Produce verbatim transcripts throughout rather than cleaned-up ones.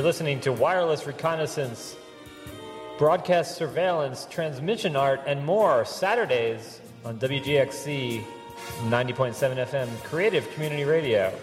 You're listening to Wireless Reconnaissance, Broadcast Surveillance, Transmission Art, and more Saturdays on W G X C ninety point seven F M, Creative Community Radio.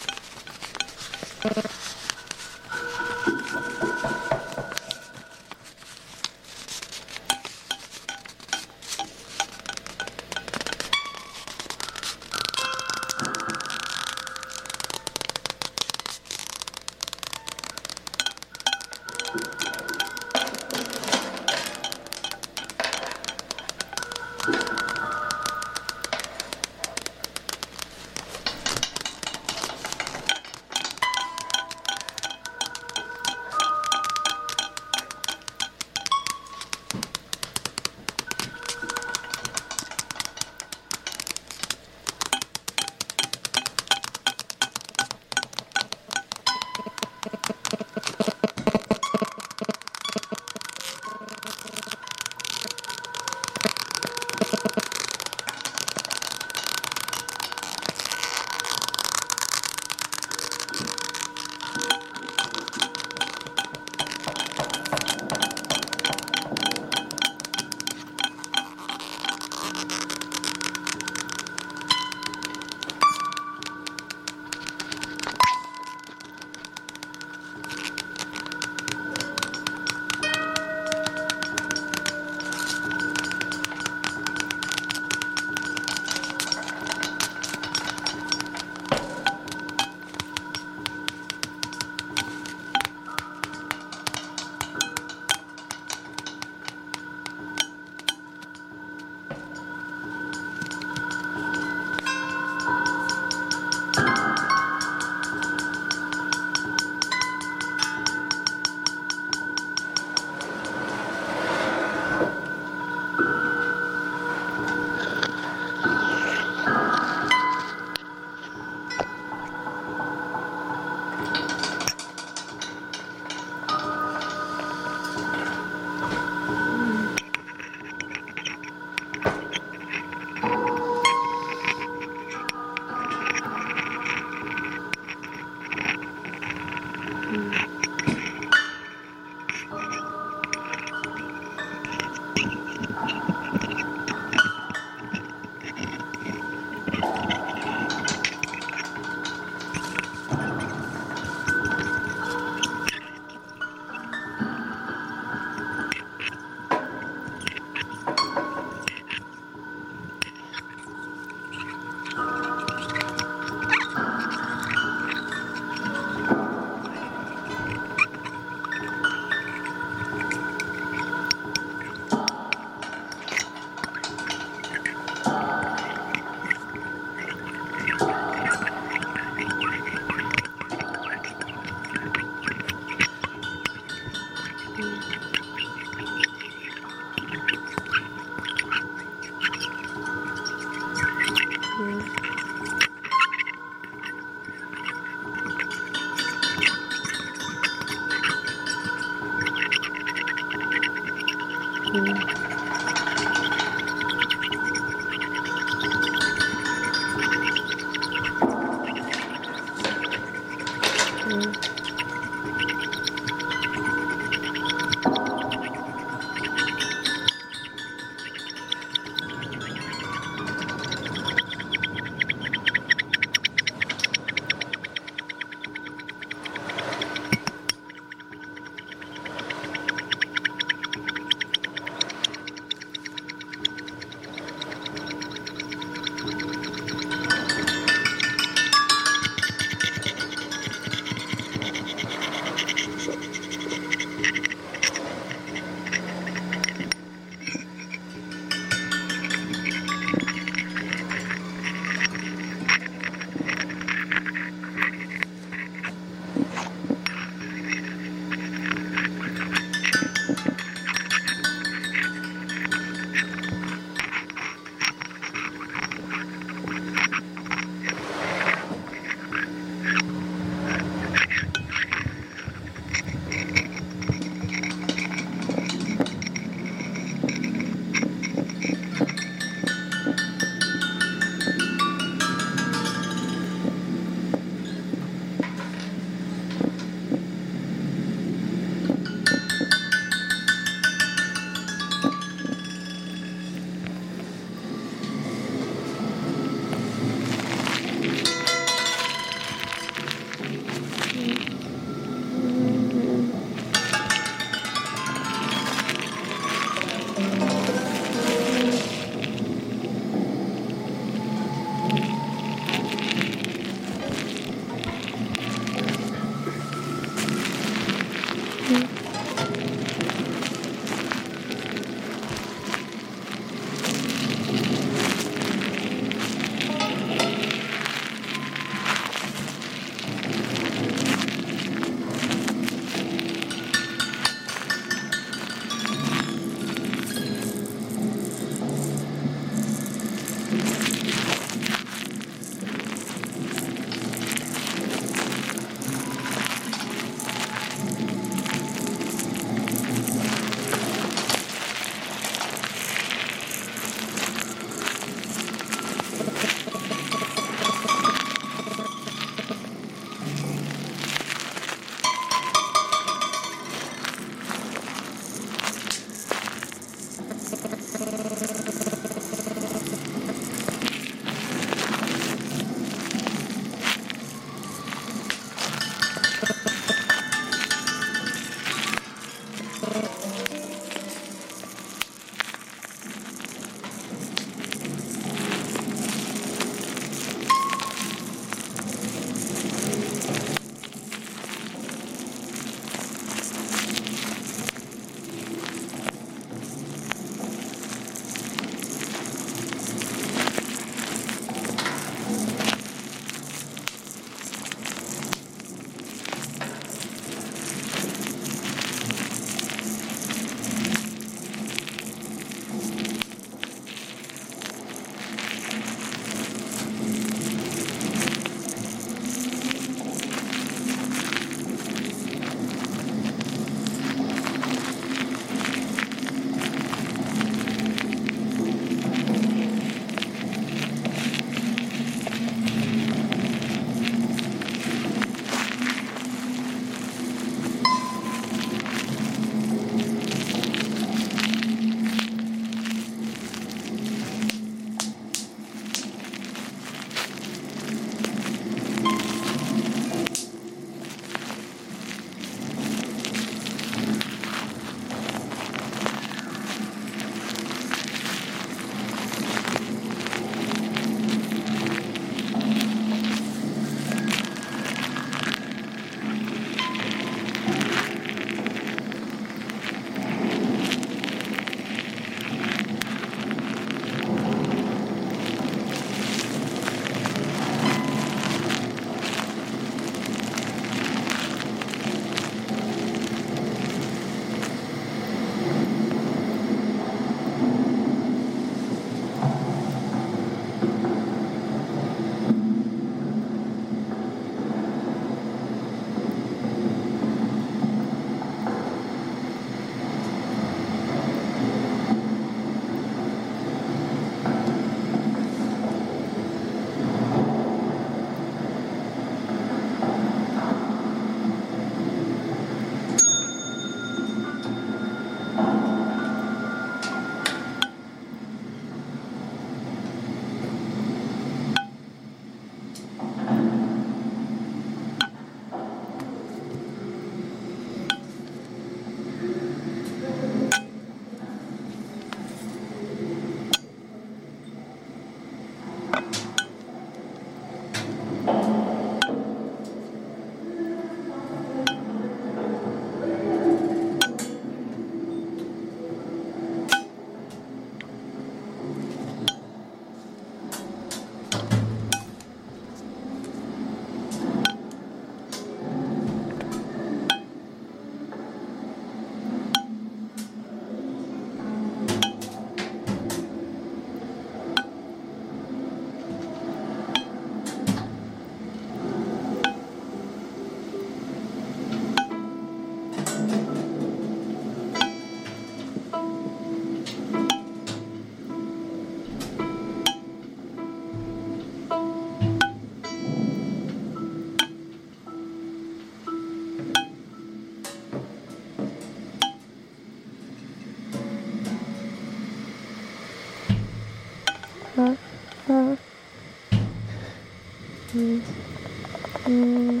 Mm. Mm.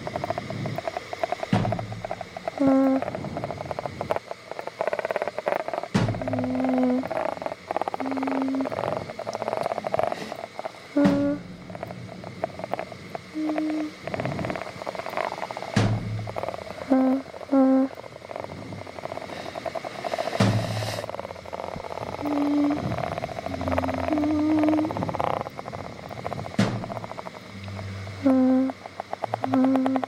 Uh. Uh, uh,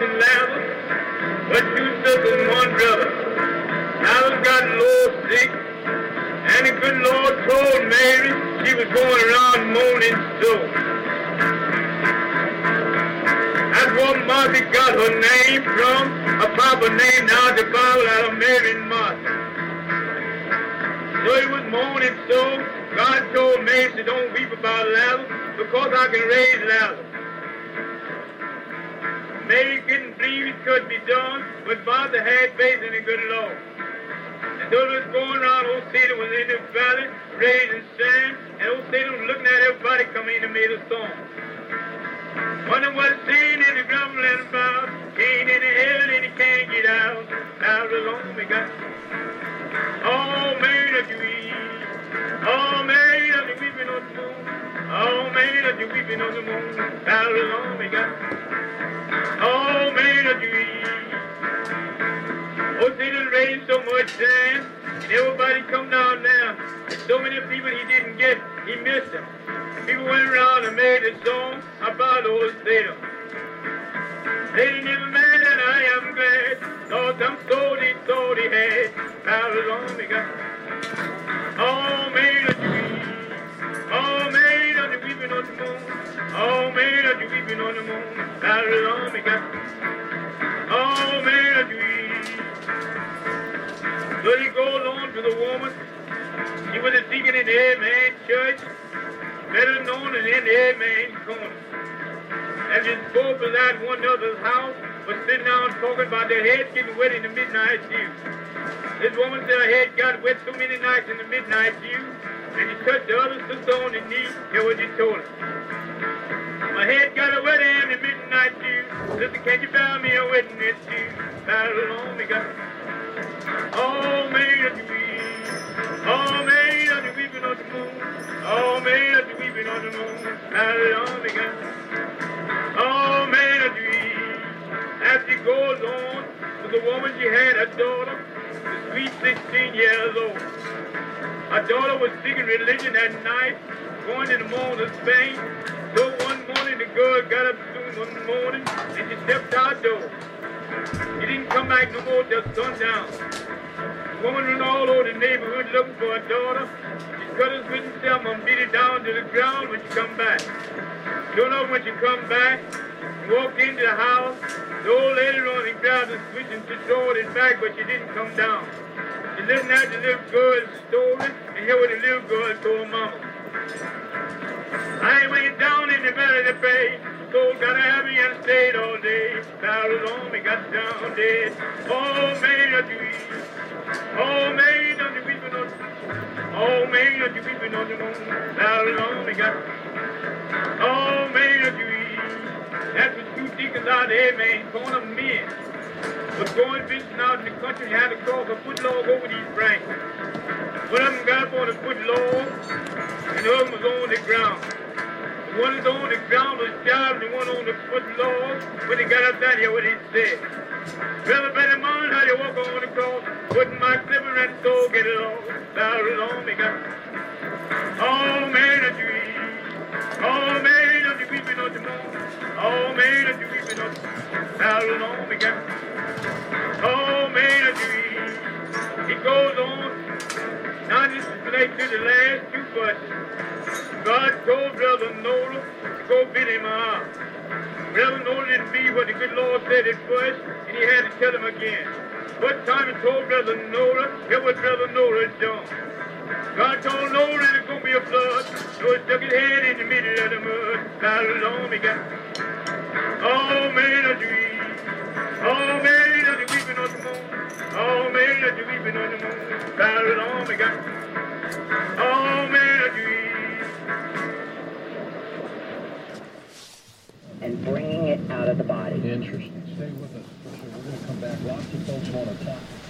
and Lazarus were two sisters and one brother. Lazarus got a little sick, and the good Lord told Mary she was going around moaning so. That's where Martha got her name from, a papa named out the Bible out of Mary and Martha. So he was moaning so, God told Mary, she don't weep about Lazarus, because I can raise Lazarus. Mary couldn't believe it could be done, but Martha had faith in the good Lord. And so it was going around, old Satan was in the valley, raising sand, and old Satan was looking at everybody coming in and made a song. Wonder what sin in the grumbling about, ain't in the heaven and he can't get out. Out alone we got. Oh, Mary, that you weep. Oh, Mary, that you weeping on the moon. Oh, Mary, that you weeping on the moon. Out alone we got. Oh, Mary, that you weep. Oh, Satan raised so much sand, and everybody come down now. And so many people he didn't get, he missed them. People went around and made a song about old Satan. Satan is mad and I am glad, Lord, some soul he thought he had. How long we got? Oh, Mary, that you weep. Oh, Mary, that you weeping on the moon. Oh, Mary, that you weeping on the moon. How long we got? Oh, Mary, that you weep. So he goes on to the woman. She was a deacon in the Amen church, better known as in the Amen corner. And this both was at one another's house, was sitting down talking about their heads getting wet in the midnight dew. This woman said her head got wet so many nights in the midnight dew, and she touched the other sister on the knee. Hear what she told her. My head got a wet in the midnight dew. Sister, can you bear me a witness dew? Battle on me, God. Oh, Mary, that you weep. Oh, Mary, that you weeping on the moon. Oh, Mary, that you weeping on the moon. Battle on me, God. Oh, Mary, that you weep. As she goes on to the woman, she had a daughter, the sweet sixteen years old. Her daughter was seeking religion at night, going in the morning to Spain. So one morning the girl got up soon one morning and she stepped outdoors. She didn't come back no more till sundown. The woman went all over the neighborhood looking for her daughter. She cut her with herself and beat it down to the ground when she come back. Sure enough, when she come back, she walked into the house. The old lady run and grabbed the switch and she threw it back, but she didn't come down. She listened at the little girl's story and hear what the little girl told mama. I went down in the valley to pray. Soul got happy and stayed all day. Barrels on me got down dead. Oh, Mary, that you weep. Oh, Mary, that you weeping on the moon. Oh, Mary, that you weeping on the moon. Barrels on me got. Oh, Mary, that you weep. That's the two deacons out there, man. Corner men. Was going fishing out in the country and had to cross a foot log over these branches. One of them got up on the foot log, and the other was on the ground. The one that's on the ground was jiving the one on the foot log. When they got up down here, what he said. Brother, better mind how you walk on the cross. Wouldn't my slipper and soul get along? Barrel on me, God. Oh, man, that you weep. Oh, man, that you weeping on the moon. Oh, man, that you weeping on the moon. Barrel on me, God. Oh, man, that you weep. He goes on. Now this is like to the last two verses. God told Brother Nola to go bid him out. Brother Nola didn't be what the good Lord said at first, and he had to tell him again. What time he told Brother Nola, hear what Brother Nola had done. God told Nola there's going to be a flood, so he stuck his head in the middle of the mud. Battle on me, God. Oh, man, that you weep. Oh, man, that you weeping on the moon. Oh, man, that you weeping on the moon. Battle on me, God. Oh, man, that you weep. And bringing it out of the body. Interesting. Stay with us. We're going to come back. Lots of folks want to talk.